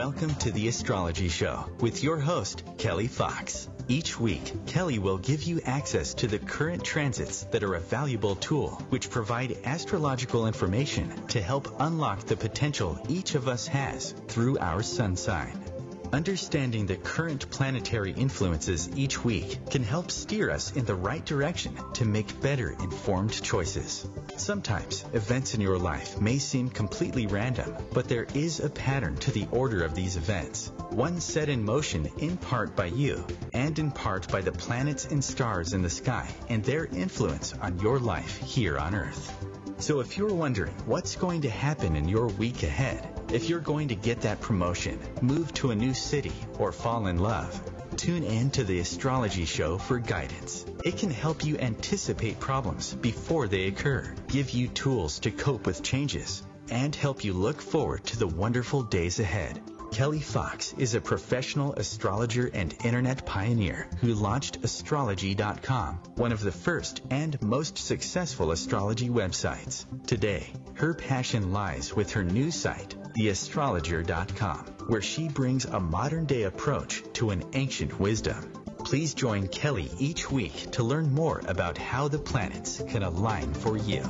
Welcome to the Astrology Show with your host, Kelly Fox. Each week, Kelly will give you access to the current transits that are a valuable tool which provide astrological information to help unlock the potential each of us has through our sun sign. Understanding the current planetary influences each week can help steer us in the right direction to make better informed choices. Sometimes events in your life may seem completely random, but there is a pattern to the order of these events, one set in motion in part by you and in part by the planets and stars in the sky and their influence on your life here on Earth. So if you're wondering what's going to happen in your week ahead, if you're going to get that promotion, move to a new city, or fall in love, tune in to the Astrology Show for guidance. It can help you anticipate problems before they occur, give you tools to cope with changes, and help you look forward to the wonderful days ahead. Kelly Fox is a professional astrologer and internet pioneer who launched Astrology.com, one of the first and most successful astrology websites. Today, her passion lies with her new site, TheAstrologer.com, where she brings a modern-day approach to an ancient wisdom. Please join Kelly each week to learn more about how the planets can align for you.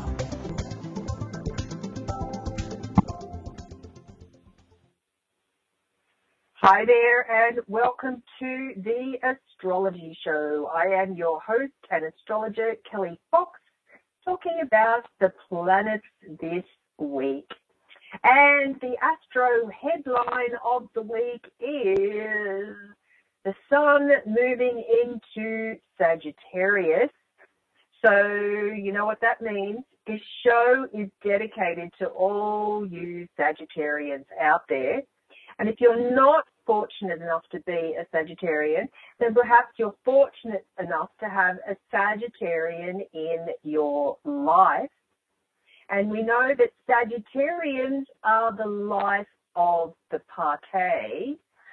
Hi there and welcome to the Astrology Show. I am your host and astrologer, Kelly Fox, talking about the planets this week. And the astro headline of the week is the Sun moving into Sagittarius. So you know what that means. This show is dedicated to all you Sagittarians out there. And if you're not fortunate enough to be a Sagittarian, then perhaps you're fortunate enough to have a Sagittarian in your life. And we know that Sagittarians are the life of the party.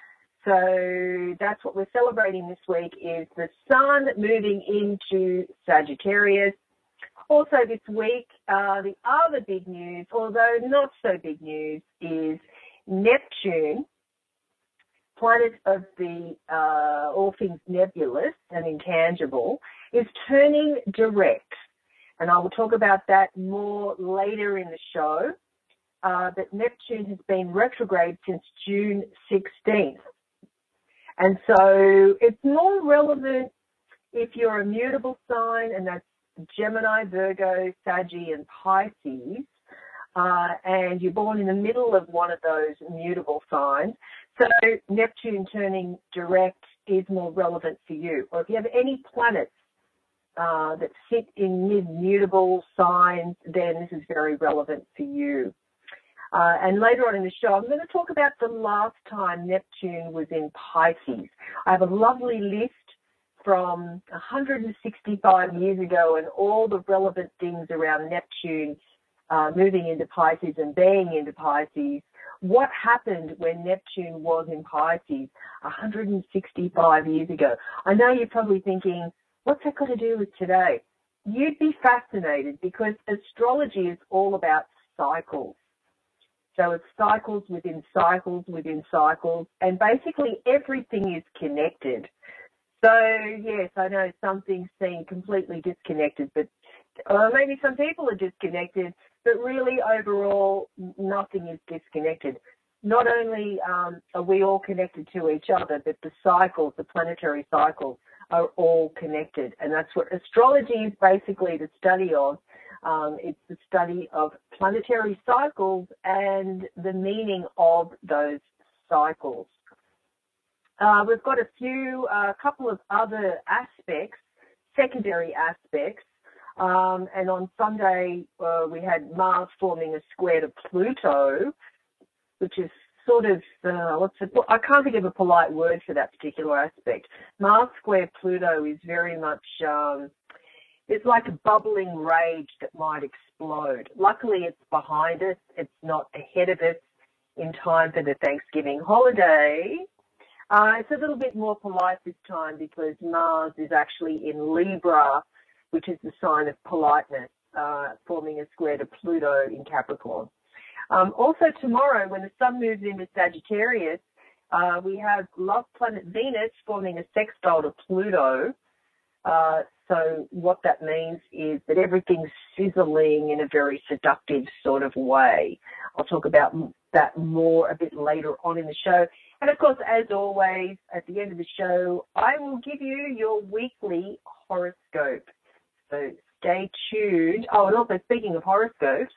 So that's what we're celebrating this week, is the Sun moving into Sagittarius. Also this week, the other big news, although not so big news, is Neptune, planet of the all things nebulous and intangible, is turning direct. And I will talk about that more later in the show. But Neptune has been retrograde since June 16th. And so it's more relevant if you're a mutable sign, and that's Gemini, Virgo, Saggy, and Pisces. And you're born in the middle of one of those mutable signs. So Neptune turning direct is more relevant for you. Or if you have any planets that sit in mid-mutable signs, then this is very relevant for you. And later on in the show, I'm going to talk about the last time Neptune was in Pisces. I have a lovely list from 165 years ago and all the relevant things around Neptune moving into Pisces and being into Pisces. What happened when Neptune was in Pisces 165 years ago? I know you're probably thinking, what's that got to do with today? You'd be fascinated, because astrology is all about cycles. So it's cycles within cycles within cycles, and basically everything is connected. So yes, I know some things seem completely disconnected, but maybe some people are disconnected, but really overall nothing is disconnected. Not only are we all connected to each other, but the cycles, the planetary cycles, are all connected. And that's what astrology is basically the study of. It's the study of planetary cycles and the meaning of those cycles. We've got a couple of other aspects, secondary aspects. And on Sunday, we had Mars forming a square to Pluto, which is sort of, I can't think of a polite word for that particular aspect. Mars square Pluto is very much, it's like a bubbling rage that might explode. Luckily, it's behind us. It's not ahead of us in time for the Thanksgiving holiday. It's a little bit more polite this time because Mars is actually in Libra, which is the sign of politeness, forming a square to Pluto in Capricorn. Also tomorrow, when the Sun moves into Sagittarius, We have love planet Venus forming a sextile to Pluto. So what that means is that everything's sizzling in a very seductive sort of way. I'll talk about that more a bit later on in the show. And of course, as always, at the end of the show, I will give you your weekly horoscope. So stay tuned. Oh, and also speaking of horoscopes,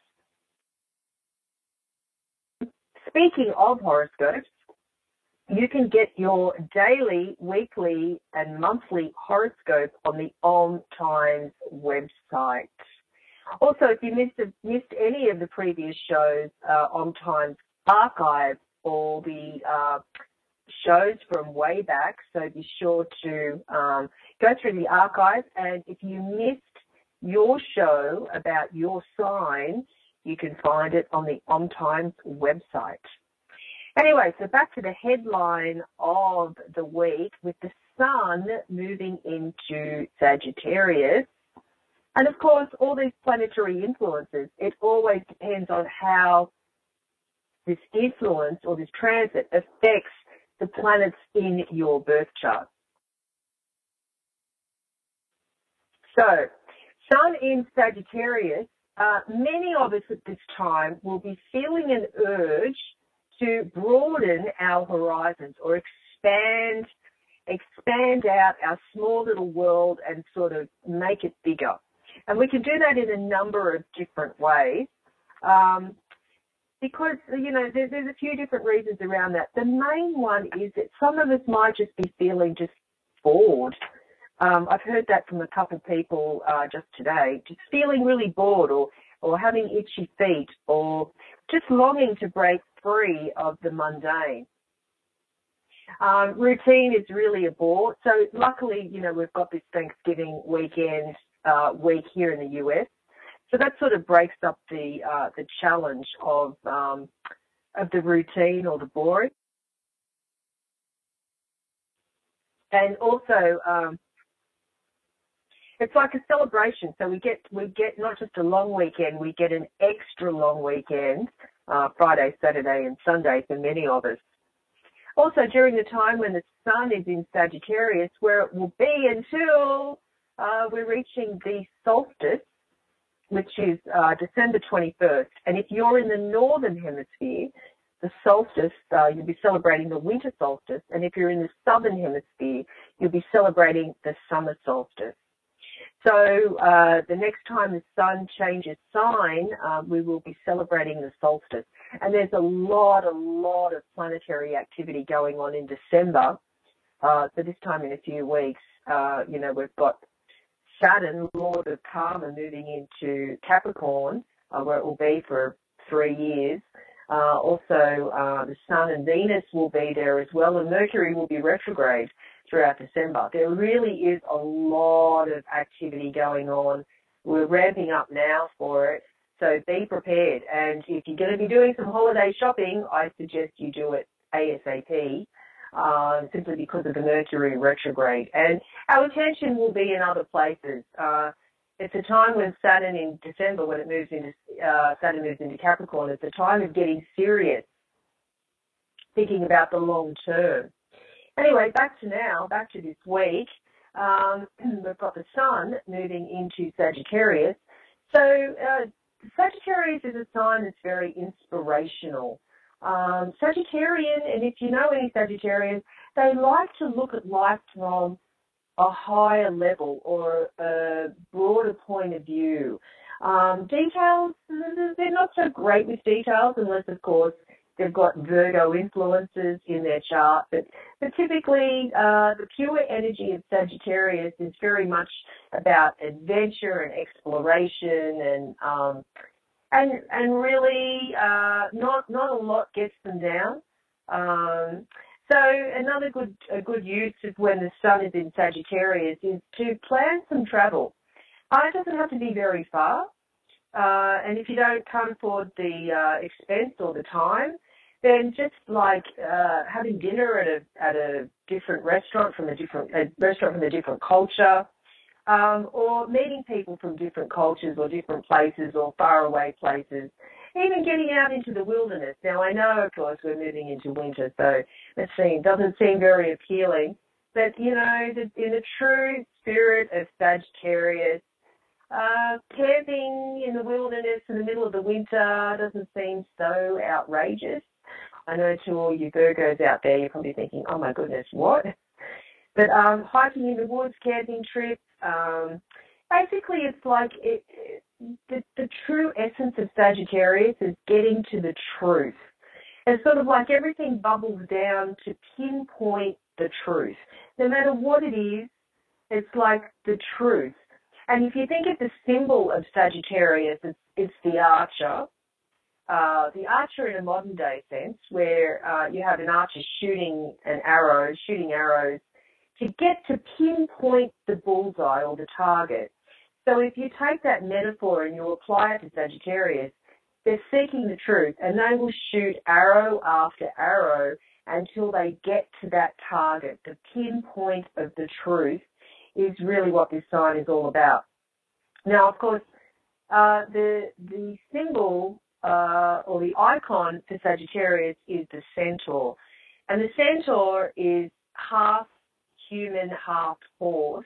you can get your daily, weekly, and monthly horoscope on the Om Times website. Also, if you missed any of the previous shows, Om Times archive all the shows from way back, so be sure to go through the archive. And if you missed your show about your sign, you can find it on the Om Times website. Anyway, so back to the headline of the week with the Sun moving into Sagittarius. And of course, all these planetary influences, it always depends on how this influence or this transit affects the planets in your birth chart. So, Sun in Sagittarius, many of us at this time will be feeling an urge to broaden our horizons or expand out our small little world and sort of make it bigger. And we can do that in a number of different ways. Because, you know, there's a few different reasons around that. The main one is that some of us might just be feeling just bored. I've heard that from a couple of people just today, just feeling really bored or having itchy feet or just longing to break free of the mundane. Routine is really a bore. So luckily, you know, we've got this Thanksgiving week here in the US. So that sort of breaks up the challenge of the routine or the boring. And also, it's like a celebration. So we get not just a long weekend, we get an extra long weekend, Friday, Saturday, and Sunday for many of us. Also, during the time when the Sun is in Sagittarius, where it will be until we're reaching the solstice, which is December 21st. And if you're in the northern hemisphere, the solstice, you'll be celebrating the winter solstice. And if you're in the southern hemisphere, you'll be celebrating the summer solstice. So the next time the Sun changes sign, we will be celebrating the solstice. And there's a lot of planetary activity going on in December. So this time in a few weeks, you know, we've got Saturn, Lord of Karma, moving into Capricorn, where it will be for 3 years. Also, the Sun and Venus will be there as well, and Mercury will be retrograde throughout December. There really is a lot of activity going on. We're ramping up now for it, so be prepared. And if you're going to be doing some holiday shopping, I suggest you do it ASAP. Simply because of the Mercury retrograde. And our attention will be in other places. It's a time when Saturn in December, when Saturn moves into Capricorn, it's a time of getting serious, thinking about the long term. Anyway, back to this week. We've got the Sun moving into Sagittarius. So Sagittarius is a sign that's very inspirational. Sagittarian, and if you know any Sagittarians, they like to look at life from a higher level or a broader point of view. Details, they're not so great with details unless, of course, they've got Virgo influences in their chart. But typically, the pure energy of Sagittarius is very much about adventure and exploration and really not a lot gets them down. So another good use of when the Sun is in Sagittarius is to plan some travel. It doesn't have to be very far, and if you don't come for the expense or the time, then just like having dinner at a different restaurant from a different culture. Or meeting people from different cultures or different places or faraway places. even getting out into the wilderness. Now, I know, of course, we're moving into winter, so that doesn't seem very appealing. But, in the true spirit of Sagittarius, camping in the wilderness in the middle of the winter doesn't seem so outrageous. I know to all you Virgos out there, you're probably thinking, oh my goodness, what? But hiking in the woods, camping trips, basically it's like the true essence of Sagittarius is getting to the truth. It's sort of like everything bubbles down to pinpoint the truth. No matter what it is, it's like the truth. And if you think of the symbol of Sagittarius, it's the archer. The archer in a modern day sense, where you have an archer shooting arrows to get to pinpoint the bullseye or the target. So if you take that metaphor and you apply it to Sagittarius, they're seeking the truth, and they will shoot arrow after arrow until they get to that target. The pinpoint of the truth is really what this sign is all about. Now, of course, the symbol or the icon for Sagittarius is the centaur. And the centaur is half human, half horse.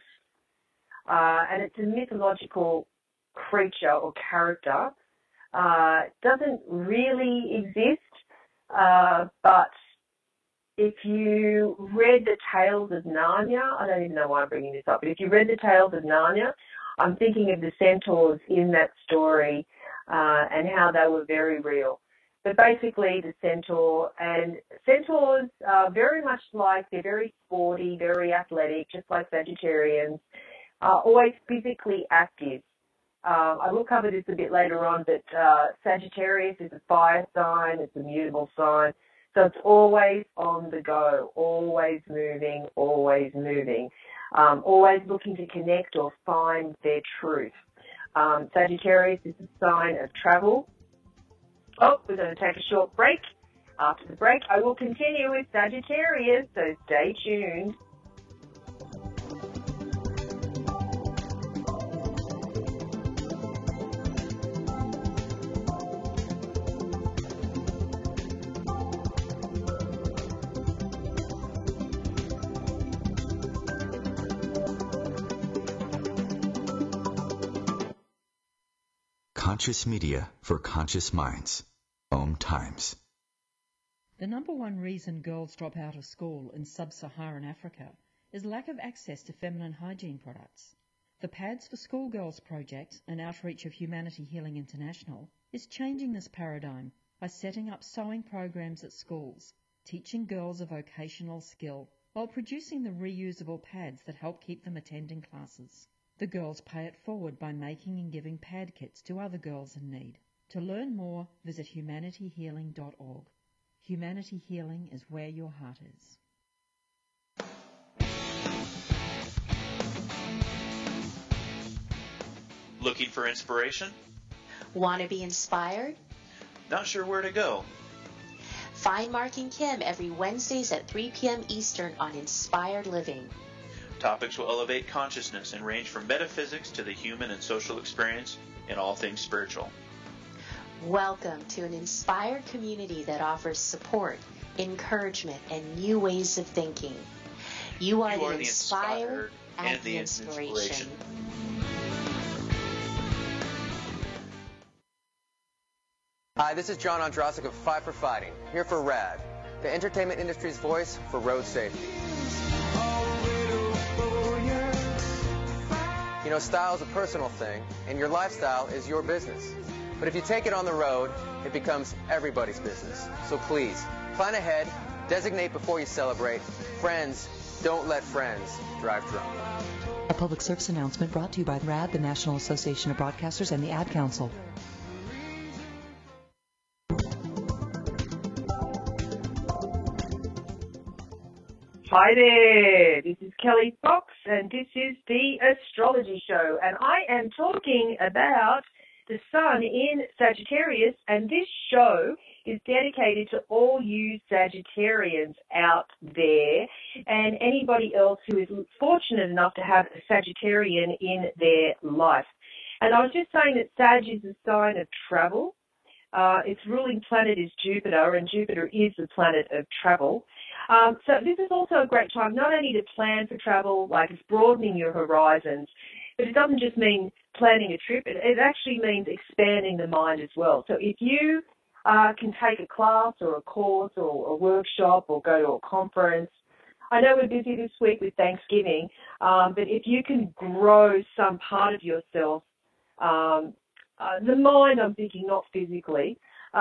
And it's a mythological creature or character. Doesn't really exist, but if you read the Tales of Narnia, I don't even know why I'm bringing this up, but if you read the Tales of Narnia, I'm thinking of the centaurs in that story and how they were very real. But basically the centaurs are very much like, they're very sporty, very athletic, just like Sagittarians, always physically active. I will cover this a bit later on, but Sagittarius is a fire sign, it's a mutable sign, so it's always on the go, always moving, always looking to connect or find their truth. Sagittarius is a sign of travel. Oh, we're going to take a short break. After the break, I will continue with Sagittarius, so stay tuned. Conscious media for conscious minds. Om Times. The number one reason girls drop out of school in sub-Saharan Africa is lack of access to feminine hygiene products. The Pads for Schoolgirls project, an outreach of Humanity Healing International, is changing this paradigm by setting up sewing programs at schools, teaching girls a vocational skill, while producing the reusable pads that help keep them attending classes. The girls pay it forward by making and giving pad kits to other girls in need. To learn more, visit humanityhealing.org. Humanity Healing is where your heart is. Looking for inspiration? Want to be inspired? Not sure where to go? Find Mark and Kim every Wednesdays at 3 p.m. Eastern on Inspired Living. Topics will elevate consciousness and range from metaphysics to the human and social experience and all things spiritual. Welcome to an inspired community that offers support, encouragement, and new ways of thinking. You are the inspired and the inspiration. Hi, this is John Ondrasik of Five for Fighting, here for RAD, the entertainment industry's voice for road safety. You know, style is a personal thing, and your lifestyle is your business. But if you take it on the road, it becomes everybody's business. So please, plan ahead, designate before you celebrate. Friends, don't let friends drive drunk. A public service announcement brought to you by RAD, the National Association of Broadcasters, and the Ad Council. Hi there, this is Kelly Fox and this is the Astrology Show, and I am talking about the Sun in Sagittarius, and this show is dedicated to all you Sagittarians out there and anybody else who is fortunate enough to have a Sagittarian in their life. And I was just saying that Sag is a sign of travel. Its ruling planet is Jupiter, and Jupiter is the planet of travel. So this is also a great time not only to plan for travel, like it's broadening your horizons, but it doesn't just mean planning a trip. It actually means expanding the mind as well. So if you can take a class or a course or a workshop or go to a conference, I know we're busy this week with Thanksgiving, but if you can grow some part of yourself, the mind, I'm thinking, not physically,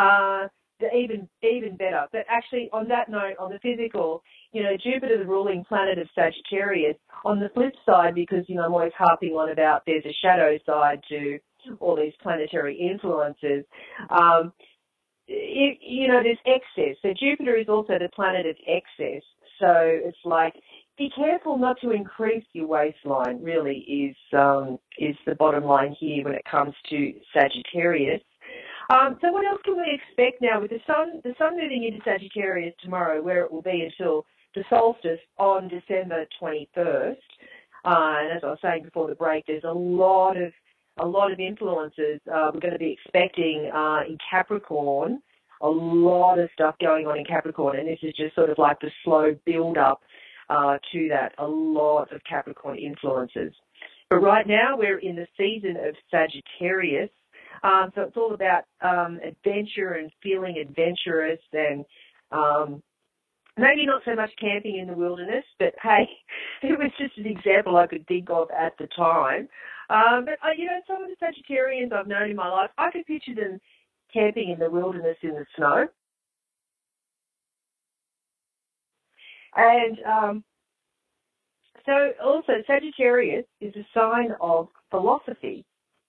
even better. But actually, on that note, on the physical, Jupiter, the ruling planet of Sagittarius, on the flip side, because, I'm always harping on about there's a shadow side to all these planetary influences, there's excess. So Jupiter is also the planet of excess. So it's like, be careful not to increase your waistline, really, is the bottom line here when it comes to Sagittarius. So what else can we expect now with the sun moving into Sagittarius tomorrow, where it will be until the solstice on December 21st? And as I was saying before the break, there's a lot of influences we're going to be expecting in Capricorn. A lot of stuff going on in Capricorn, and this is just sort of like the slow build-up to that. A lot of Capricorn influences. But right now we're in the season of Sagittarius. So it's all about adventure and feeling adventurous and maybe not so much camping in the wilderness, but hey, it was just an example I could think of at the time. But, some of the Sagittarians I've known in my life, I could picture them camping in the wilderness in the snow. And so also Sagittarius is a sign of philosophy.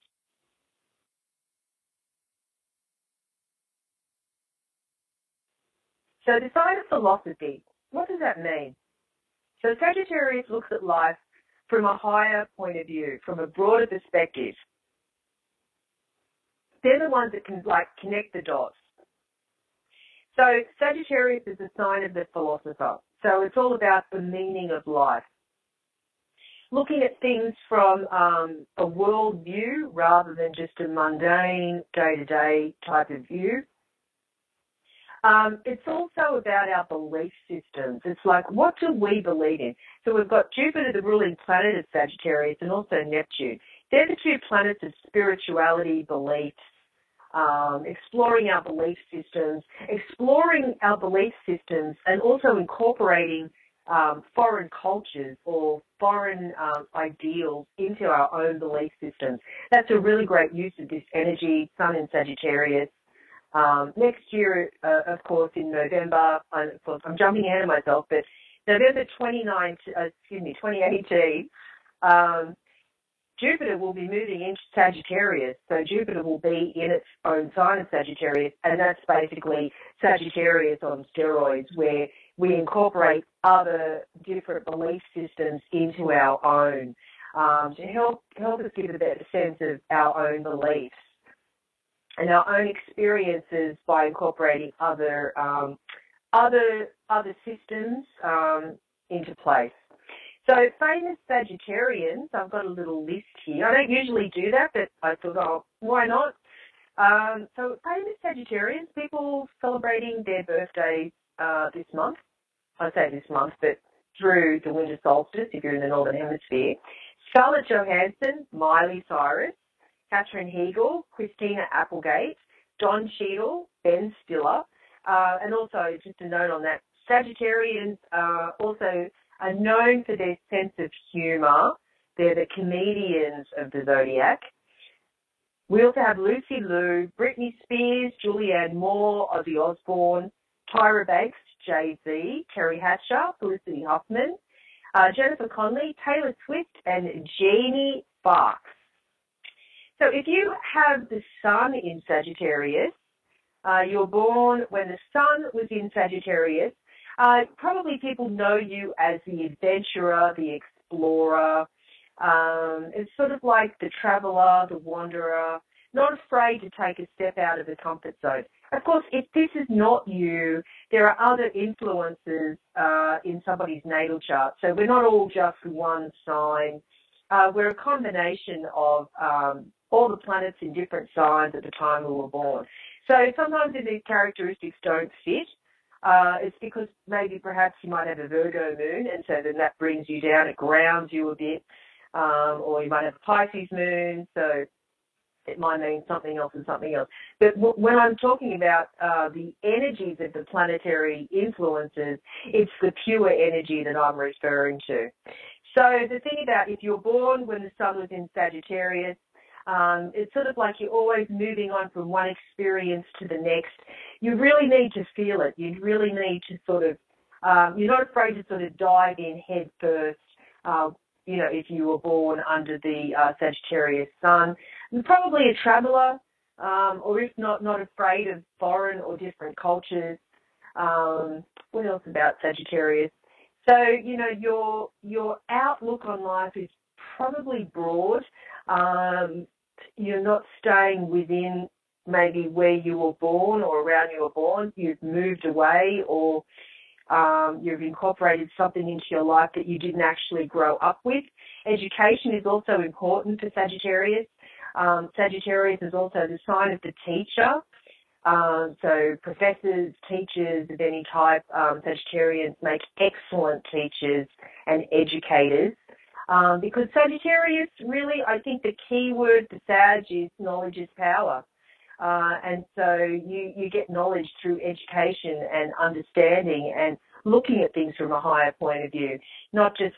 So the sign of philosophy, what does that mean? So Sagittarius looks at life from a higher point of view, from a broader perspective. They're the ones that can connect the dots. So Sagittarius is a sign of the philosopher. So it's all about the meaning of life. Looking at things from a world view rather than just a mundane, day-to-day type of view. It's also about our belief systems. It's like, what do we believe in? So we've got Jupiter, the ruling planet of Sagittarius, and also Neptune. They're the two planets of spirituality, beliefs, exploring our belief systems, and also incorporating foreign cultures or foreign ideals into our own belief systems. That's a really great use of this energy, Sun in Sagittarius. Next year, of course, in November, I'm jumping ahead of myself, but November 2018, Jupiter will be moving into Sagittarius. So Jupiter will be in its own sign of Sagittarius, and that's basically Sagittarius on steroids, where we incorporate other different belief systems into our own to help us give a better sense of our own beliefs and our own experiences by incorporating other systems into place. So famous Sagittarians, I've got a little list here. I don't usually do that, but I thought, why not? So famous Sagittarians, people celebrating their birthdays this month. I say this month, but through the winter solstice, if you're in the Northern Hemisphere. Scarlett Johansson, Miley Cyrus, Katherine Heigl, Christina Applegate, Don Cheadle, Ben Stiller, and also just a note on that, Sagittarians also are known for their sense of humour. They're the comedians of the zodiac. We also have Lucy Liu, Britney Spears, Julianne Moore, Ozzy Osbourne, Tyra Banks, Jay-Z, Terry Hatcher, Felicity Huffman, Jennifer Connelly, Taylor Swift, and Jamie Foxx. So if you have the sun in Sagittarius, you're born when the sun was in Sagittarius, probably people know you as the adventurer, the explorer. It's sort of like the traveller, the wanderer, not afraid to take a step out of the comfort zone. Of course, if this is not you, there are other influences in somebody's natal chart. So we're not all just one sign. We're a combination of all the planets in different signs at the time we were born. So sometimes if these characteristics don't fit, it's because maybe perhaps you might have a Virgo moon, and so then that brings you down, it grounds you a bit, or you might have a Pisces moon, so it might mean something else and something else. But when I'm talking about the energies of the planetary influences, it's the pure energy that I'm referring to. So the thing about if you're born when the sun was in Sagittarius, it's sort of like you're always moving on from one experience to the next. You really need to feel it. You really need to sort of, you're not afraid to sort of dive in head first, if you were born under the Sagittarius sun. You're probably a traveller, or if not afraid of foreign or different cultures. What else about Sagittarius? So, your outlook on life is probably broad. You're not staying within maybe where you were born or around you were born. You've moved away, or you've incorporated something into your life that you didn't actually grow up with. Education is also important for Sagittarius. Sagittarius is also the sign of the teacher. So professors, teachers of any type, Sagittarians make excellent teachers and educators. Because Sagittarius, really, I think the key word for Sag is knowledge is power. And so you get knowledge through education and understanding and looking at things from a higher point of view, not just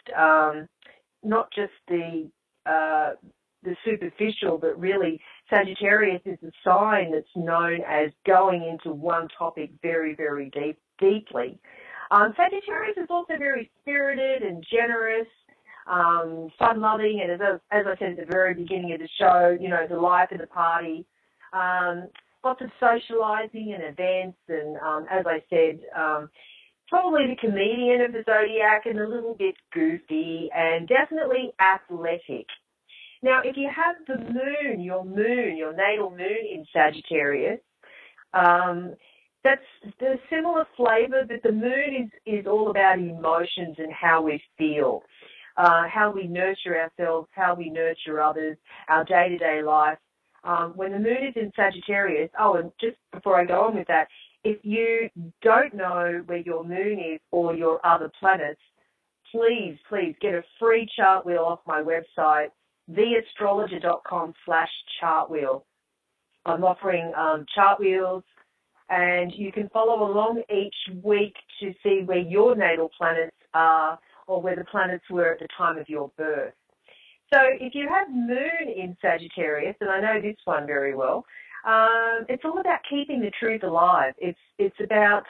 the superficial, but really Sagittarius is a sign that's known as going into one topic very, very deeply. Sagittarius is also very spirited and generous, fun-loving, and as I said at the very beginning of the show, the life of the party. Lots of socialising and events, and as I said, probably the comedian of the zodiac and a little bit goofy and definitely athletic. Now, if you have your natal moon in Sagittarius, that's the similar flavour, but the moon is all about emotions and how we feel, how we nurture ourselves, how we nurture others, our day-to-day life. When the moon is in Sagittarius, and just before I go on with that, if you don't know where your moon is or your other planets, please get a free chart wheel off my website, theastrologer.com/chartwheel. I'm offering chart wheels, and you can follow along each week to see where your natal planets are or where the planets were at the time of your birth. So if you have moon in Sagittarius, and I know this one very well, it's all about keeping the truth alive. It's about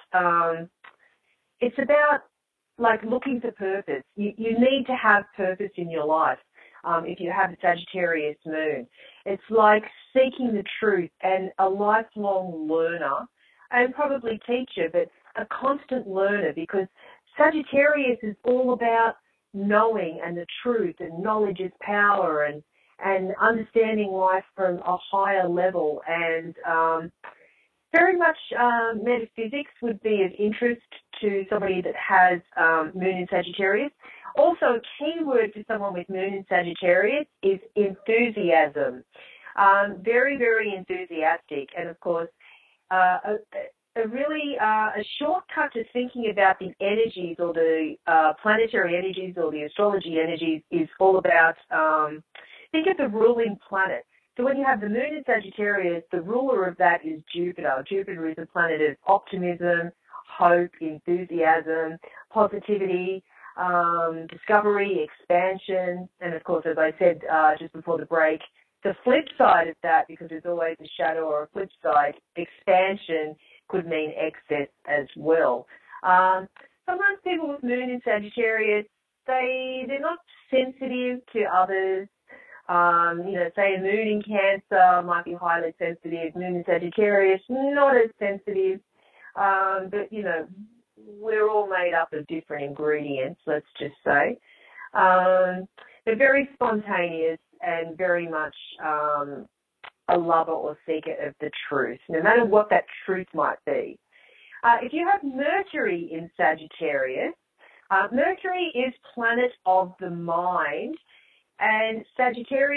like looking for purpose. You need to have purpose in your life. If you have a Sagittarius moon, it's like seeking the truth and a lifelong learner, and probably teacher, but a constant learner, because Sagittarius is all about knowing and the truth, and knowledge is power, and understanding life from a higher level, and very much metaphysics would be of interest to somebody that has moon in Sagittarius. Also, a key word for someone with moon in Sagittarius is enthusiasm. Very, very enthusiastic, and of course, a shortcut to thinking about the energies or the planetary energies or the astrology energies is all about, think of the ruling planet. So when you have the moon in Sagittarius, the ruler of that is Jupiter. Jupiter is a planet of optimism, hope, enthusiasm, positivity, discovery, expansion, and of course, as I said just before the break, the flip side of that, because there's always a shadow or a flip side, expansion could mean excess as well. Sometimes people with moon in Sagittarius, they're not sensitive to others. Say a moon in Cancer might be highly sensitive. Moon in Sagittarius, not as sensitive. But, we're all made up of different ingredients, let's just say. They're very spontaneous and very much a lover or seeker of the truth, no matter what that truth might be. If you have Mercury in Sagittarius, Mercury is planet of the mind, and Sagittarius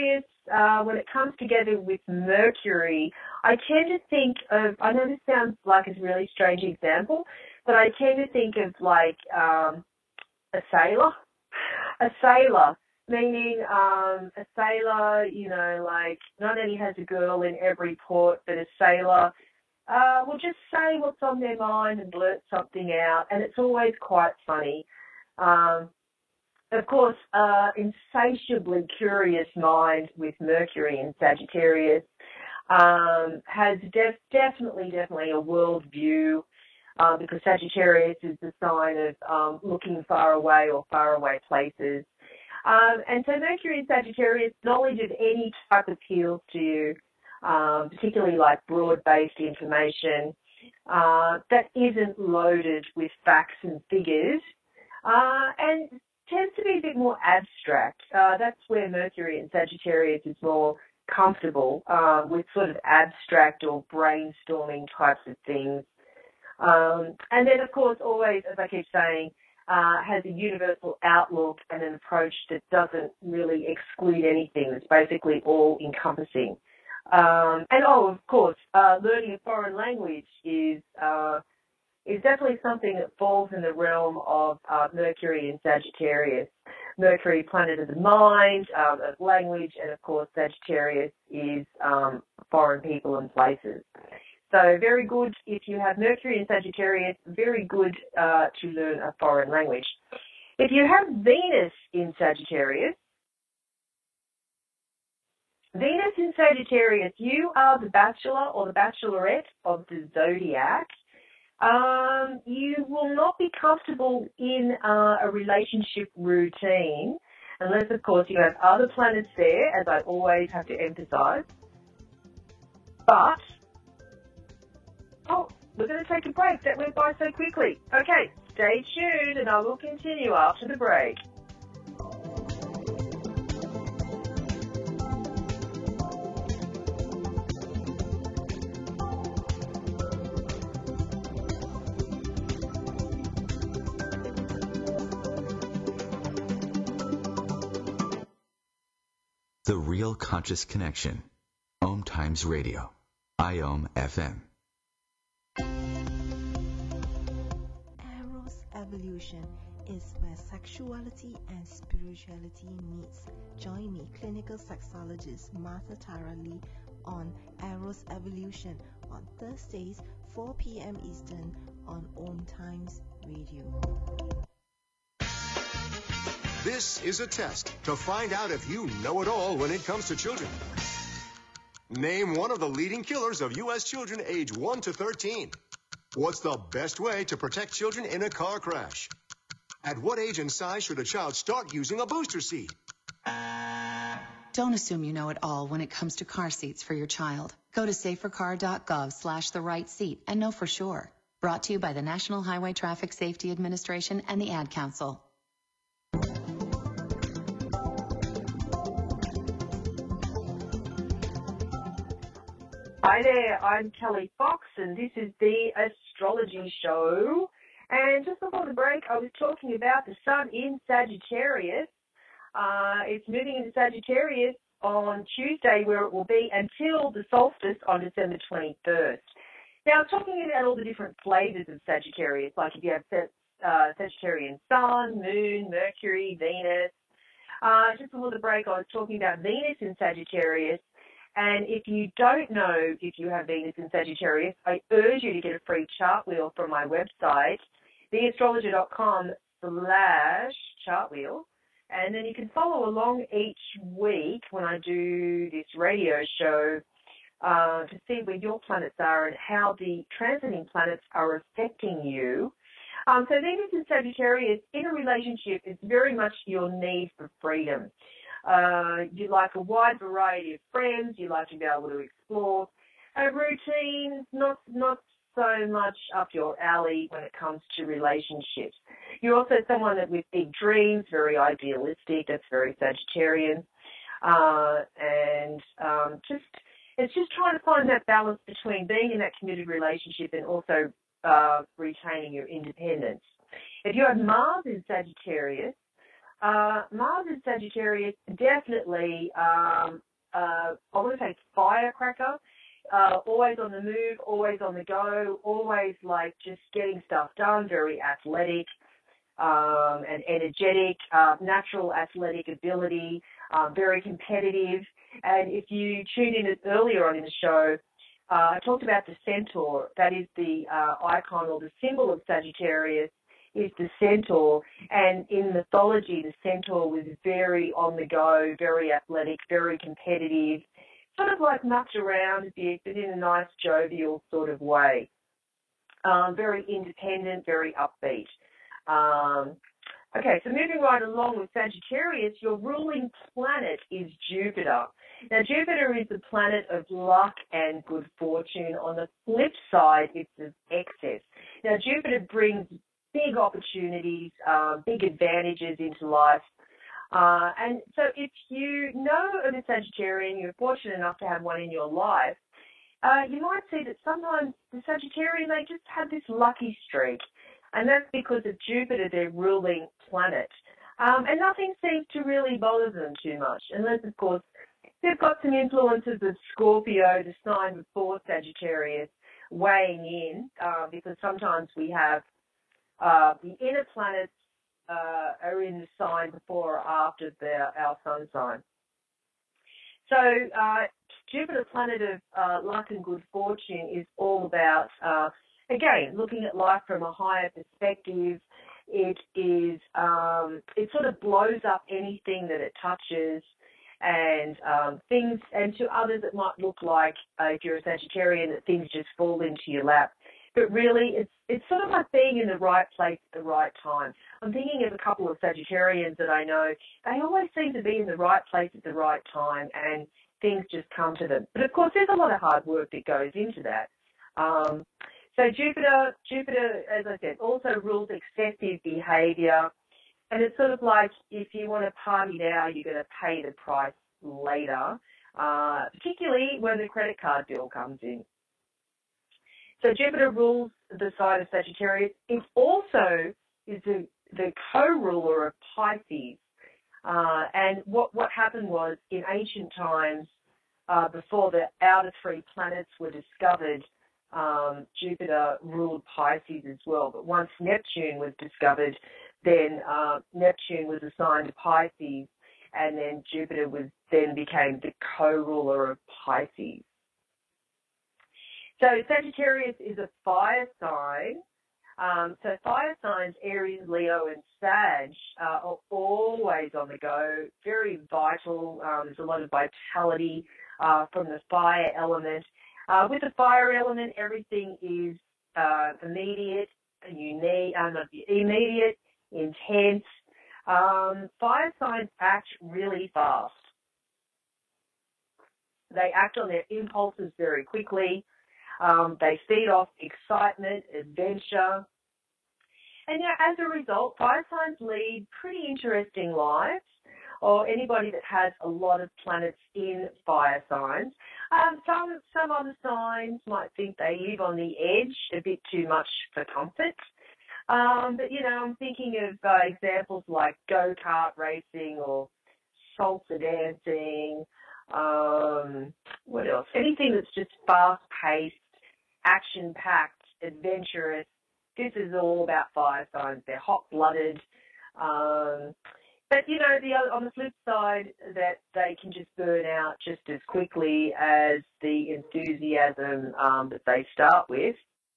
when it comes together with Mercury, I tend to think of, I know this sounds like a really strange example, but I tend to think of like a sailor. A sailor, meaning a sailor, you know, like not only has a girl in every port, but a sailor will just say what's on their mind and blurt something out, and it's always quite funny. Of course, insatiably curious mind with Mercury in Sagittarius has definitely a world view, because Sagittarius is the sign of looking far away or faraway places. And so Mercury in Sagittarius, knowledge of any type appeals to you, particularly like broad-based information that isn't loaded with facts and figures, and tends to be a bit more abstract. That's where Mercury in Sagittarius is more comfortable with sort of abstract or brainstorming types of things. And then, of course, always, as I keep saying, has a universal outlook and an approach that doesn't really exclude anything. It's basically all-encompassing. And, of course, learning a foreign language is definitely something that falls in the realm of Mercury in Sagittarius. Mercury, planet of the mind, of language, and, of course, Sagittarius is foreign people and places. So very good if you have Mercury in Sagittarius, very good to learn a foreign language. If you have Venus in Sagittarius, you are the bachelor or the bachelorette of the zodiac. You will not be comfortable in a relationship routine unless, of course, you have other planets there, as I always have to emphasize. But we're going to take a break. That went by so quickly. Okay, stay tuned and I will continue after the break. The Real Conscious Connection. Om Times Radio. IOM FM. Eros Evolution is where sexuality and spirituality meets. Join me, clinical sexologist Martha Tara Lee, on Eros Evolution on Thursdays, 4 p.m. Eastern on Om Times Radio. This is a test to find out if you know it all when it comes to children. Name one of the leading killers of U.S. children age 1 to 13. What's the best way to protect children in a car crash? At what age and size should a child start using a booster seat? Don't assume you know it all when it comes to car seats for your child. Go to safercar.gov/the-right-seat and know for sure. Brought to you by the National Highway Traffic Safety Administration and the Ad Council. Hi there, I'm Kelly Fox, and this is the Astrology Show. And just before the break, I was talking about the Sun in Sagittarius. It's moving into Sagittarius on Tuesday, where it will be until the solstice on December 21st. Now, I'm talking about all the different flavors of Sagittarius, like if you have Sagittarian Sun, Moon, Mercury, Venus. Just before the break, I was talking about Venus in Sagittarius. And if you don't know if you have Venus in Sagittarius, I urge you to get a free chart wheel from my website, theastrologer.com/chartwheel. And then you can follow along each week when I do this radio show to see where your planets are and how the transiting planets are affecting you. So Venus in Sagittarius in a relationship is very much your need for freedom. You like a wide variety of friends. You like to be able to explore routines, not so much up your alley when it comes to relationships. You're also someone that with big dreams, very idealistic. That's very Sagittarian, and it's just trying to find that balance between being in that committed relationship and also retaining your independence. If you have Mars in Sagittarius, definitely I want to say firecracker, always on the move, always on the go, always like just getting stuff done, very athletic and energetic, natural athletic ability, very competitive. And if you tuned in earlier on in the show, I talked about the centaur. That is the icon or the symbol of Sagittarius is the centaur. And in mythology, the centaur was very on the go, very athletic, very competitive, sort of like mucked around a bit, but in a nice jovial sort of way. Very independent, very upbeat. Okay, so moving right along with Sagittarius, your ruling planet is Jupiter. Now, Jupiter is the planet of luck and good fortune. On the flip side, it's of excess. Now, Jupiter brings big opportunities, big advantages into life. And so if you know of a Sagittarian, you're fortunate enough to have one in your life, you might see that sometimes the Sagittarian, they just have this lucky streak. And that's because of Jupiter, their ruling planet. And nothing seems to really bother them too much, unless, of course, they've got some influences of Scorpio, the sign before Sagittarius, weighing in, because sometimes we have the inner planets are in the sign before or after our sun sign. So Jupiter, planet of luck and good fortune, is all about again, looking at life from a higher perspective. It is, it sort of blows up anything that it touches, and things, and to others it might look like, if you're a Sagittarian, that things just fall into your lap. But really, it's sort of like being in the right place at the right time. I'm thinking of a couple of Sagittarians that I know. They always seem to be in the right place at the right time, and things just come to them. But of course, there's a lot of hard work that goes into that. So Jupiter, as I said, also rules excessive behaviour. And it's sort of like, if you want to party now, you're going to pay the price later, particularly when the credit card bill comes in. So Jupiter rules the sign of Sagittarius. It also is the co-ruler of Pisces. And what happened was, in ancient times, before the outer three planets were discovered, Jupiter ruled Pisces as well. But once Neptune was discovered, then Neptune was assigned to Pisces, and then Jupiter became the co-ruler of Pisces. So Sagittarius is a fire sign. So fire signs, Aries, Leo, and Sag, are always on the go, very vital. There's a lot of vitality from the fire element. With the fire element, everything is immediate, intense. Fire signs act really fast. They act on their impulses very quickly. They feed off excitement, adventure. And as a result, fire signs lead pretty interesting lives, or anybody that has a lot of planets in fire signs. Some other signs might think they live on the edge, a bit too much for comfort. But, I'm thinking of examples like go-kart racing or salsa dancing. What else? Anything that's just fast-paced, action-packed, adventurous. This is all about fire signs. They're hot-blooded. But, on the flip side, that they can just burn out just as quickly as the enthusiasm that they start with.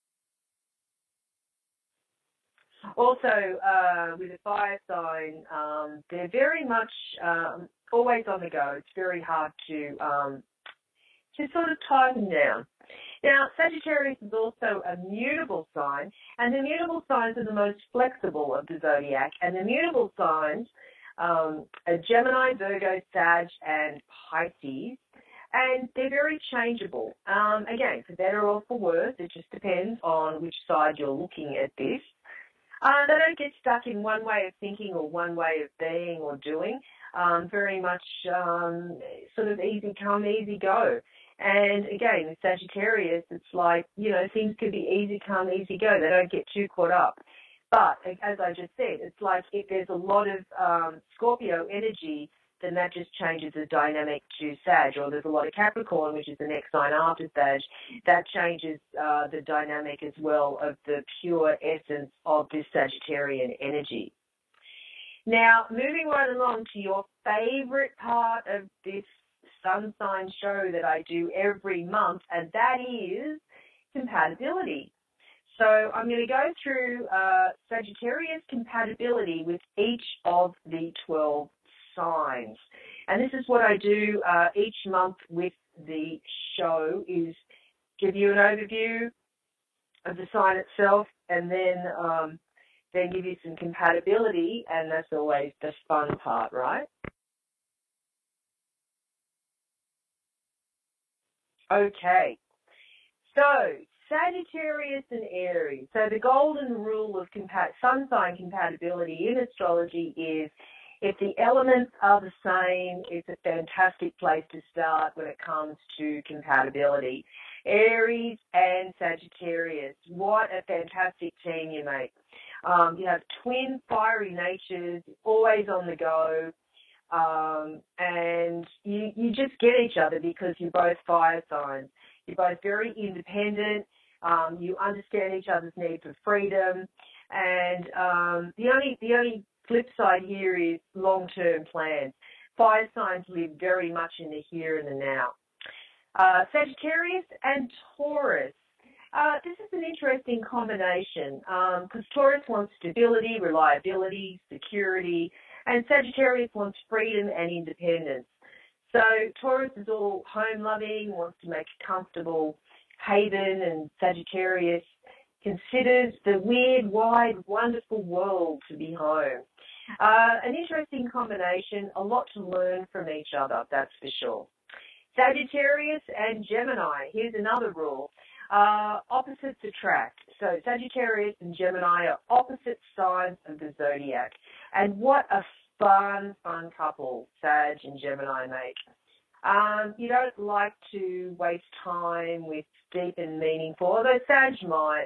Also, with a fire sign, they're very much always on the go. It's very hard to sort of tie them down. Now, Sagittarius is also a mutable sign, and the mutable signs are the most flexible of the zodiac. And the mutable signs are Gemini, Virgo, Sag, and Pisces, and they're very changeable. Again, for better or for worse, it just depends on which side you're looking at this. They don't get stuck in one way of thinking or one way of being or doing. Very much sort of easy come, easy go. And again, with Sagittarius, it's like, things could be easy come, easy go. They don't get too caught up. But as I just said, it's like if there's a lot of Scorpio energy then that just changes the dynamic to Sag. Or there's a lot of Capricorn, which is the next sign after Sag. That changes the dynamic as well of the pure essence of this Sagittarian energy. Now, moving right along to your favorite part of this sun sign show that I do every month, and that is compatibility. So I'm going to go through Sagittarius compatibility with each of the 12 signs. And this is what I do each month with the show, is give you an overview of the sign itself, and then give you some compatibility, and that's always the fun part, right? Okay, so Sagittarius and Aries. So the golden rule of sun sign compatibility in astrology is if the elements are the same, it's a fantastic place to start when it comes to compatibility. Aries and Sagittarius, what a fantastic team you make. You have twin fiery natures, always on the go, and you just get each other because you're both fire signs. You're both very independent. You understand each other's need for freedom, and the only flip side here is long-term plans. Fire signs live very much in the here and the now. Sagittarius and Taurus. This is an interesting combination because Taurus wants stability, reliability, security, and Sagittarius wants freedom and independence. So Taurus is all home-loving, wants to make a comfortable haven, and Sagittarius considers the weird, wide, wonderful world to be home. An interesting combination, a lot to learn from each other, that's for sure. Sagittarius and Gemini. Here's another rule. Opposites attract. So Sagittarius and Gemini are opposite signs of the zodiac. And what a fun couple Sag and Gemini make. You don't like to waste time with deep and meaningful, although Sag might.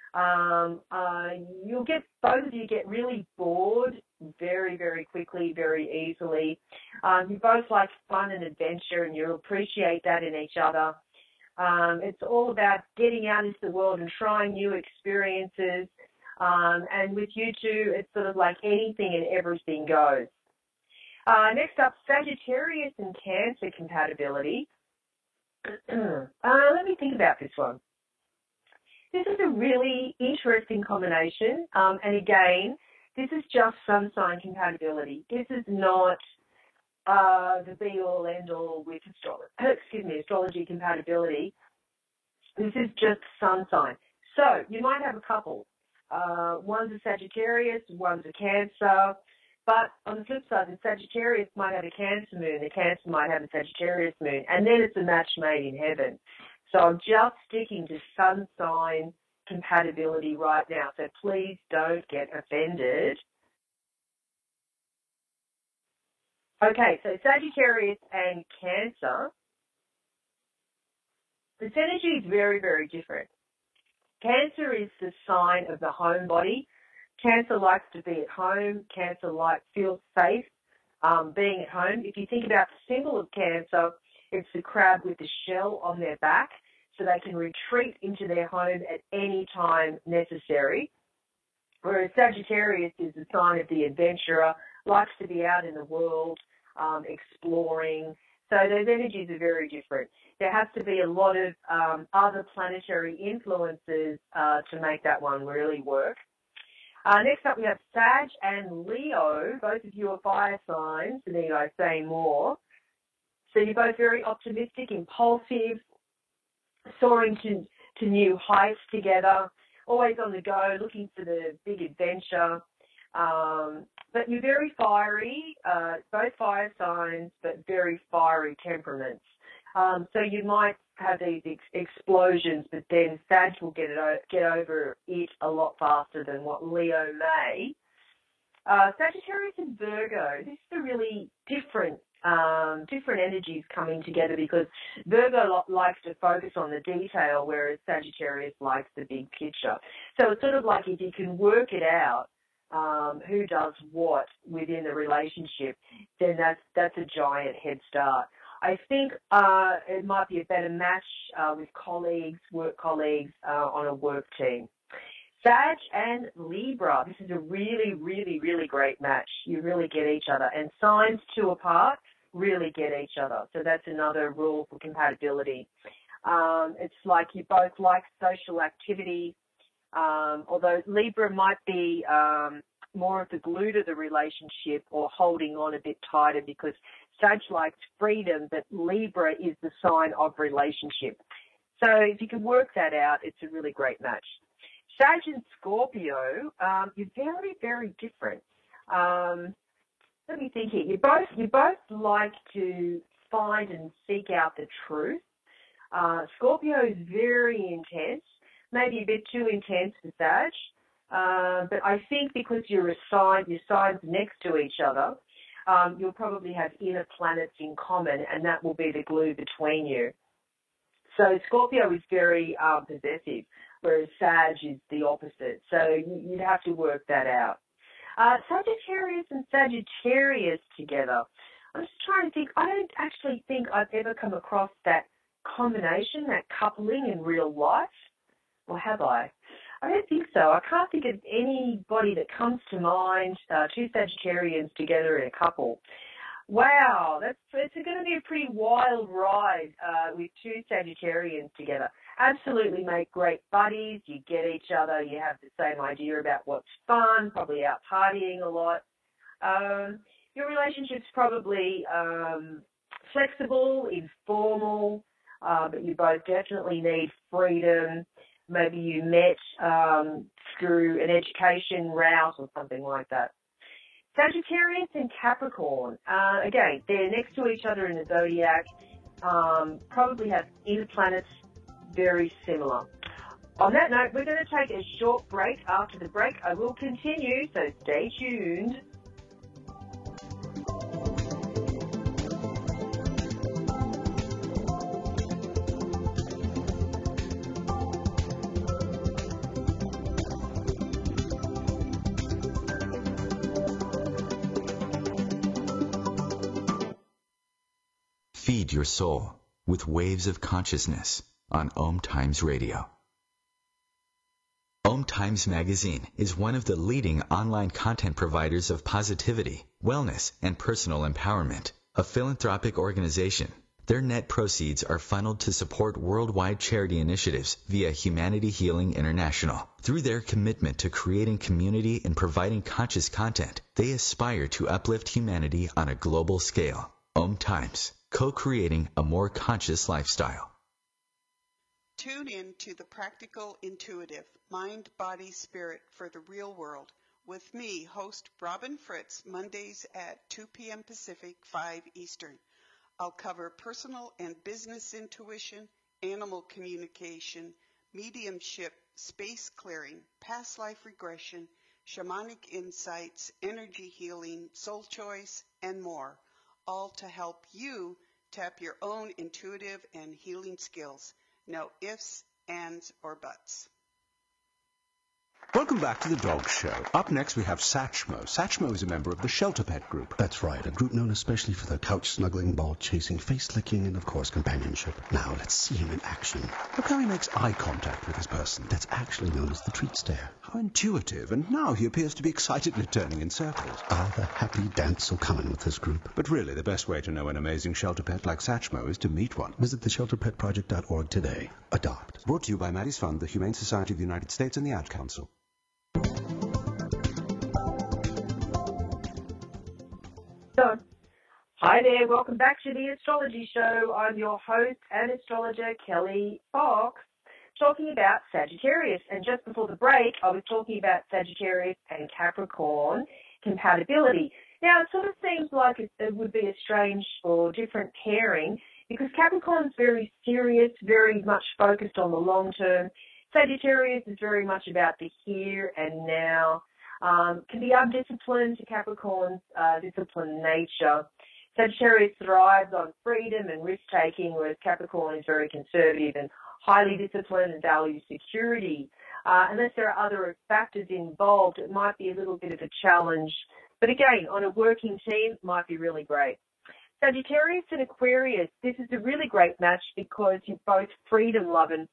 Both of you get really bored very, very quickly, very easily. You both like fun and adventure, and you'll appreciate that in each other. It's all about getting out into the world and trying new experiences. And with you two, it's sort of like anything and everything goes. Next up, Sagittarius and Cancer compatibility. Let me think about this one. This is a really interesting combination. And again, this is just sun sign compatibility. This is not the be-all, end-all with astrology compatibility. This is just sun sign. So you might have a couple. One's a Sagittarius, one's a Cancer. But on the flip side, the Sagittarius might have a Cancer moon, the Cancer might have a Sagittarius moon, and then it's a match made in heaven. So I'm just sticking to sun sign compatibility right now, so please don't get offended. Okay, so Sagittarius and Cancer, this energy is very, very different. Cancer is the sign of the homebody. Cancer likes to be at home. Cancer feels safe being at home. If you think about the symbol of Cancer, it's the crab with the shell on their back, so they can retreat into their home at any time necessary. Whereas Sagittarius is the sign of the adventurer, likes to be out in the world, exploring. So those energies are very different. There has to be a lot of other planetary influences to make that one really work. Next up, we have Sag and Leo. Both of you are fire signs, so need I say more. So you're both very optimistic, impulsive, soaring to new heights together, always on the go, looking for the big adventure. But you're very fiery, both fire signs, but very fiery temperaments. So you might have these explosions, but then Sag will get over it a lot faster than what Leo may. Sagittarius and Virgo, this is a really different energies coming together because Virgo likes to focus on the detail, whereas Sagittarius likes the big picture. So it's sort of like if you can work it out, who does what within the relationship, then that's a giant head start. I think it might be a better match with colleagues, work colleagues on a work team. Sag and Libra, this is a really, really, really great match. You really get each other. And signs 2 apart really get each other. So that's another rule for compatibility. It's like you both like social activity, although Libra might be more of the glue to the relationship or holding on a bit tighter, because Sag likes freedom, but Libra is the sign of relationship. So if you can work that out, it's a really great match. Sag and Scorpio, you're very, very different. Let me think here. You both like to find and seek out the truth. Scorpio is very intense, maybe a bit too intense for Sag. But I think because your signs next to each other, you'll probably have inner planets in common, and that will be the glue between you. So Scorpio is very possessive, whereas Sag is the opposite. So you'd have to work that out. Sagittarius and Sagittarius together. I'm just trying to think. I don't actually think I've ever come across that combination, that coupling in real life. Or have I? I don't think so. I can't think of anybody that comes to mind, 2 Sagittarians together in a couple. Wow, it's going to be a pretty wild ride with 2 Sagittarians together. Absolutely make great buddies. You get each other. You have the same idea about what's fun, probably out partying a lot. Your relationship's probably flexible, informal, but you both definitely need freedom. Maybe you met through an education route or something like that. Sagittarius and Capricorn, again, they're next to each other in the zodiac, probably have inner planets very similar. On that note, we're going to take a short break. After the break, I will continue, so stay tuned. Feed your soul with Waves of Consciousness on Om Times Radio. Om Times Magazine is one of the leading online content providers of positivity, wellness, and personal empowerment, a philanthropic organization. Their net proceeds are funneled to support worldwide charity initiatives via Humanity Healing International. Through their commitment to creating community and providing conscious content, they aspire to uplift humanity on a global scale. Om Times, co-creating a more conscious lifestyle. Tune in to The Practical Intuitive, Mind, Body, Spirit for the Real World with me, host Robin Fritz, Mondays at 2 p.m. Pacific, 5 Eastern. I'll cover personal and business intuition, animal communication, mediumship, space clearing, past life regression, shamanic insights, energy healing, soul choice, and more, all to help you tap your own intuitive and healing skills. No ifs, ands, or buts. Welcome back to The Dog Show. Up next, we have Satchmo. Satchmo is a member of the Shelter Pet Group. That's right, a group known especially for their couch-snuggling, ball-chasing, face-licking, and, of course, companionship. Now, let's see him in action. Look how he makes eye contact with his person. That's actually known as the treat stare. How intuitive, and now he appears to be excitedly turning in circles. Ah, the happy dance will come in with this group. But really, the best way to know an amazing shelter pet like Satchmo is to meet one. Visit theshelterpetproject.org today. Adopt. Brought to you by Maddie's Fund, the Humane Society of the United States, and the Ad Council. So, hi there, welcome back to the Astrology Show. I'm your host and astrologer, Kelly Fox, talking about Sagittarius. And just before the break, I was talking about Sagittarius and Capricorn compatibility. Now, it sort of seems like it would be a strange or different pairing because Capricorn's very serious, very much focused on the long term. Sagittarius is very much about the here and now. Can be undisciplined to Capricorn's disciplined nature. Sagittarius thrives on freedom and risk-taking, whereas Capricorn is very conservative and highly disciplined and values security. Unless there are other factors involved, it might be a little bit of a challenge. But again, on a working team, it might be really great. Sagittarius and Aquarius, this is a really great match because you're both freedom-loving,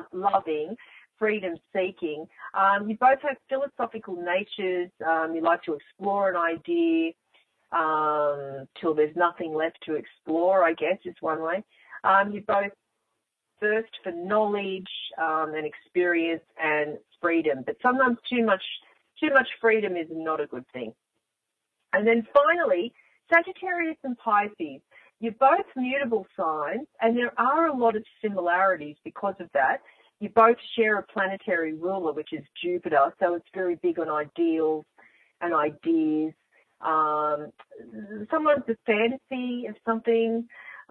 freedom-seeking. You both have philosophical natures. You like to explore an idea till there's nothing left to explore, I guess, is one way. You both thirst for knowledge and experience and freedom, but sometimes too much freedom is not a good thing. And then finally, Sagittarius and Pisces. You're both mutable signs, and there are a lot of similarities because of that. You both share a planetary ruler, which is Jupiter, so it's very big on ideals and ideas. Sometimes the fantasy of something,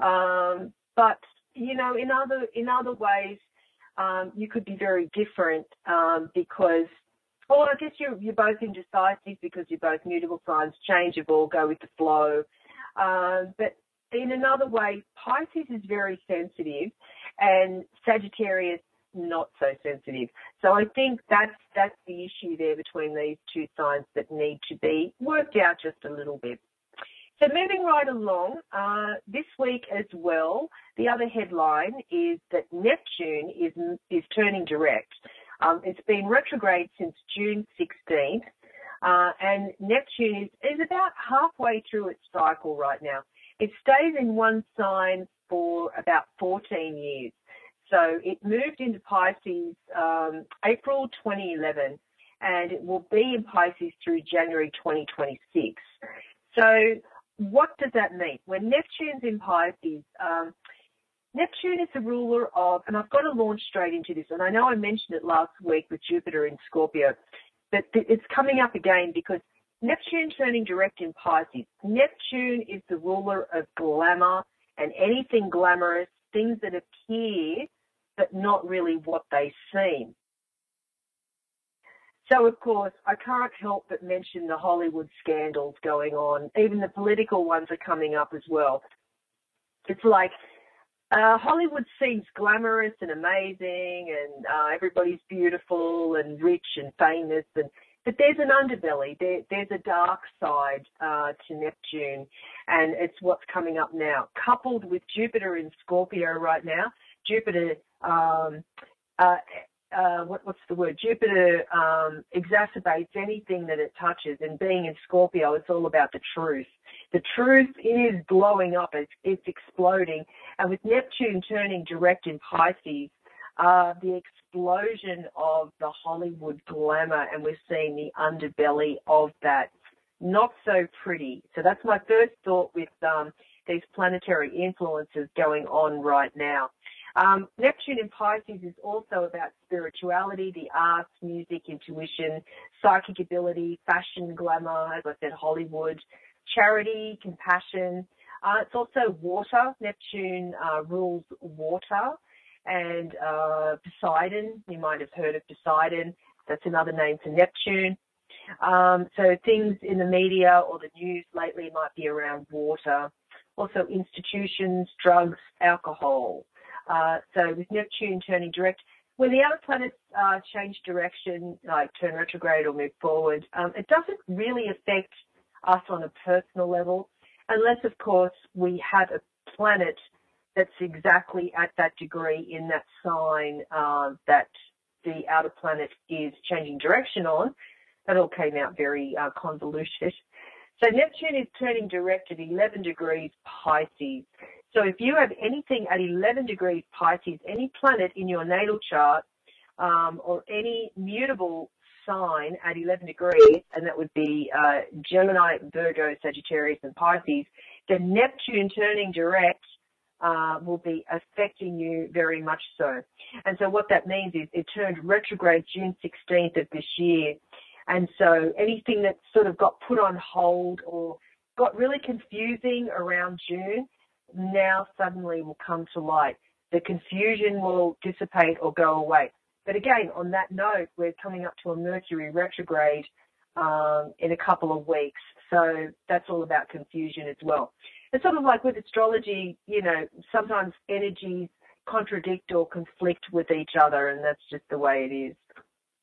but you know, in other ways, you could be very different because, well, I guess you're both indecisive because you're both mutable signs, changeable, go with the flow. But in another way, Pisces is very sensitive, and Sagittarius not so sensitive. So I think that's the issue there between these two signs that need to be worked out just a little bit. So moving right along, this week as well, the other headline is that Neptune is turning direct. It's been retrograde since June 16th, and Neptune is about halfway through its cycle right now. It stays in one sign for about 14 years. So it moved into Pisces April 2011, and it will be in Pisces through January 2026. So what does that mean? When Neptune's in Pisces, Neptune is the ruler of, and I've got to launch straight into this, and I know I mentioned it last week with Jupiter in Scorpio, but it's coming up again because Neptune turning direct in Pisces. Neptune is the ruler of glamour and anything glamorous, things that appear but not really what they seem. So, of course, I can't help but mention the Hollywood scandals going on. Even the political ones are coming up as well. It's like Hollywood seems glamorous and amazing, and everybody's beautiful and rich and famous, but there's an underbelly. There's a dark side to Neptune, and it's what's coming up now. Coupled with Jupiter in Scorpio right now, Jupiter, what's the word? Jupiter exacerbates anything that it touches, and being in Scorpio, it's all about the truth. The truth is blowing up. It's exploding. And with Neptune turning direct in Pisces, the explosion of the Hollywood glamour, and we're seeing the underbelly of that. Not so pretty. So that's my first thought with these planetary influences going on right now. Neptune in Pisces is also about spirituality, the arts, music, intuition, psychic ability, fashion, glamour, as I said, Hollywood, charity, compassion. It's also water. Neptune rules water. And Poseidon, you might have heard of Poseidon. That's another name for Neptune. So things in the media or the news lately might be around water. Also institutions, drugs, alcohol. So with Neptune turning direct, when the other planets change direction, like turn retrograde or move forward, it doesn't really affect us on a personal level, unless, of course, we have a planet that's exactly at that degree in that sign that the outer planet is changing direction on. That all came out very convoluted. So Neptune is turning direct at 11 degrees Pisces. So if you have anything at 11 degrees Pisces, any planet in your natal chart or any mutable sign at 11 degrees, and that would be Gemini, Virgo, Sagittarius, and Pisces, then Neptune turning direct will be affecting you very much so. And so what that means is it turned retrograde June 16th of this year. And so anything that sort of got put on hold or got really confusing around June now suddenly will come to light. The confusion will dissipate or go away. But again, on that note, we're coming up to a Mercury retrograde in a couple of weeks. So that's all about confusion as well. It's sort of like with astrology, you know, sometimes energies contradict or conflict with each other, and that's just the way it is.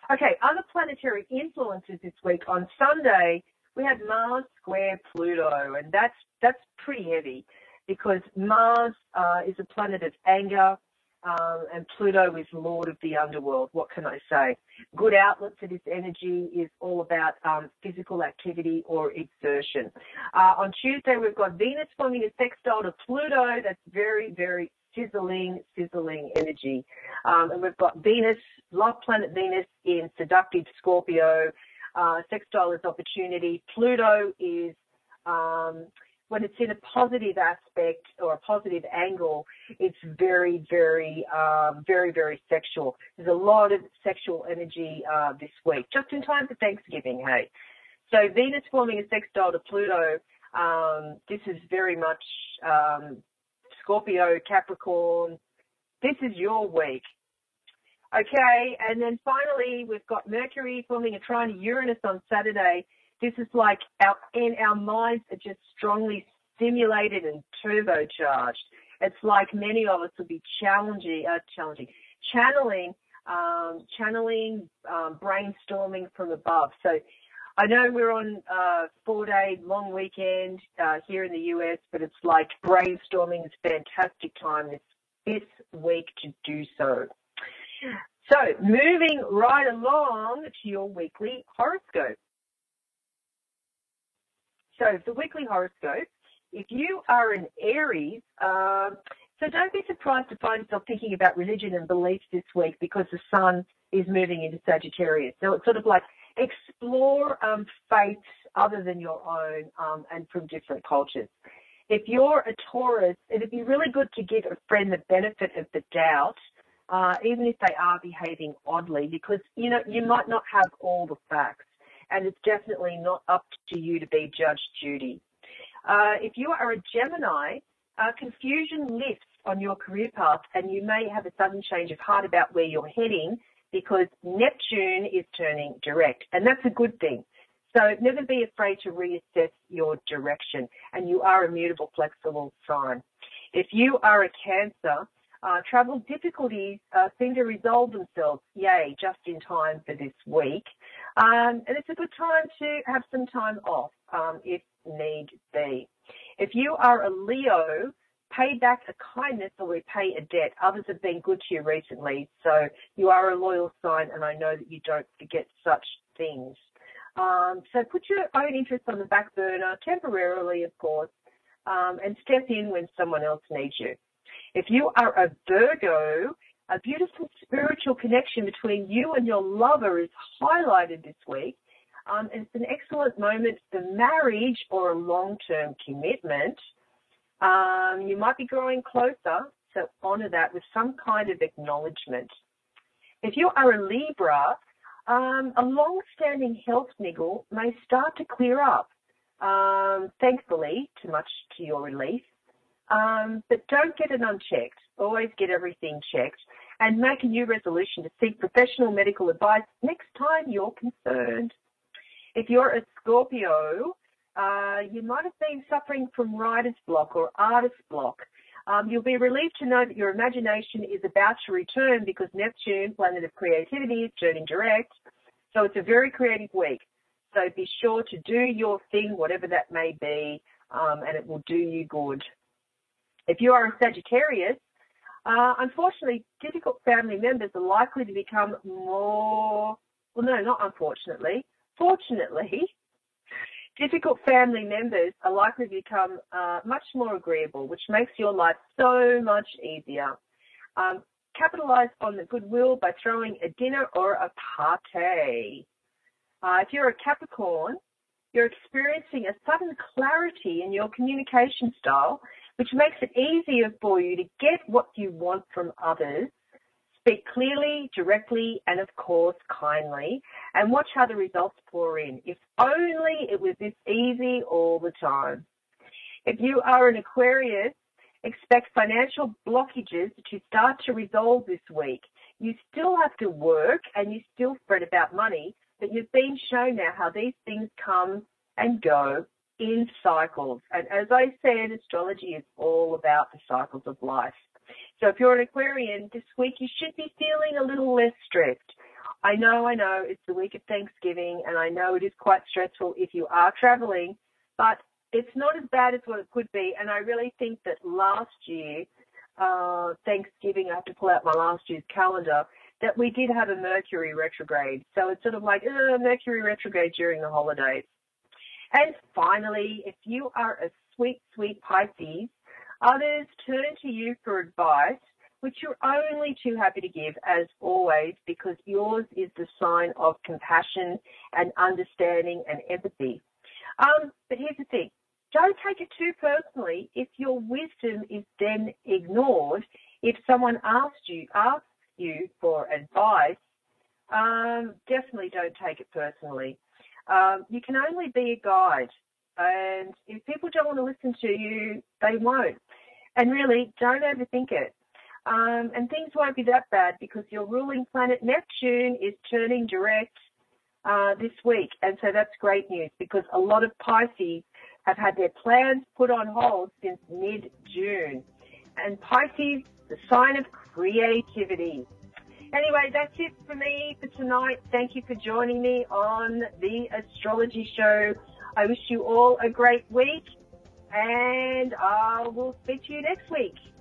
Okay, other planetary influences this week. On Sunday, we had Mars square Pluto, and that's pretty heavy because Mars is a planet of anger, and Pluto is lord of the underworld. What can I say? Good outlet for this energy is all about physical activity or exertion. On Tuesday, we've got Venus forming a sextile to Pluto. That's very, very sizzling energy. And we've got Venus, love planet Venus in seductive Scorpio. Sextile is opportunity. Pluto is when it's in a positive aspect or a positive angle, it's very, very sexual. There's a lot of sexual energy this week, just in time for Thanksgiving, hey. So Venus forming a sextile to Pluto, this is very much Scorpio, Capricorn. This is your week. Okay, and then finally we've got Mercury forming a trine to Uranus on Saturday. This is like our minds are just strongly stimulated and turbocharged. It's like many of us will be channeling, brainstorming from above. So I know we're on a 4-day long weekend here in the US, but it's like brainstorming is a fantastic time this week to do so. So moving right along to your weekly horoscope. So the weekly horoscope, if you are an Aries, so don't be surprised to find yourself thinking about religion and beliefs this week because the sun is moving into Sagittarius. So it's sort of like explore faiths other than your own and from different cultures. If you're a Taurus, it'd be really good to give a friend the benefit of the doubt, even if they are behaving oddly, because, you know, you might not have all the facts. And it's definitely not up to you to be Judge Judy. If you are a Gemini, confusion lifts on your career path and you may have a sudden change of heart about where you're heading because Neptune is turning direct, and that's a good thing. So never be afraid to reassess your direction, and you are a mutable, flexible sign. If you are a Cancer, travel difficulties seem to resolve themselves, yay, just in time for this week. And it's a good time to have some time off if need be. If you are a Leo, pay back a kindness or repay a debt. Others have been good to you recently, so you are a loyal sign, and I know that you don't forget such things. So put your own interests on the back burner, temporarily, of course, and step in when someone else needs you. If you are a Virgo, a beautiful spiritual connection between you and your lover is highlighted this week. And it's an excellent moment for marriage or a long-term commitment. You might be growing closer, so honor that with some kind of acknowledgement. If you are a Libra, a long-standing health niggle may start to clear up, thankfully, too much to your relief. But don't get it unchecked. Always get everything checked and make a new resolution to seek professional medical advice next time you're concerned. If you're a Scorpio, you might have been suffering from writer's block or artist block. You'll be relieved to know that your imagination is about to return because Neptune, planet of creativity, is turning direct. So it's a very creative week. So be sure to do your thing, whatever that may be, and it will do you good. If you are a Sagittarius, unfortunately, difficult family members are likely to become more, well, no, not unfortunately, fortunately, difficult family members are likely to become much more agreeable, which makes your life so much easier. Capitalize on the goodwill by throwing a dinner or a party. If you're a Capricorn, you're experiencing a sudden clarity in your communication style, which makes it easier for you to get what you want from others. Speak clearly, directly, and of course, kindly, and watch how the results pour in. If only it was this easy all the time. If you are an Aquarius, expect financial blockages to start to resolve this week. You still have to work and you still fret about money, but you've been shown now how these things come and go in cycles. And as I said, astrology is all about the cycles of life. So if you're an Aquarian, this week you should be feeling a little less stressed. I know, it's the week of Thanksgiving, and I know it is quite stressful if you are traveling, but it's not as bad as what it could be. And I really think that last year, Thanksgiving, I have to pull out my last year's calendar, that we did have a Mercury retrograde. So it's sort of like Mercury retrograde during the holidays. And finally, if you are a sweet, sweet Pisces, others turn to you for advice, which you're only too happy to give, as always, because yours is the sign of compassion and understanding and empathy. But here's the thing. Don't take it too personally if your wisdom is then ignored. If someone asks you for advice, definitely don't take it personally. You can only be a guide, and if people don't want to listen to you, they won't. And really, don't overthink it. And things won't be that bad because your ruling planet Neptune is turning direct this week. And so that's great news because a lot of Pisces have had their plans put on hold since mid-June. And Pisces, the sign of creativity. Anyway, that's it for me for tonight. Thank you for joining me on the Astrology Show. I wish you all a great week, and I will speak to you next week.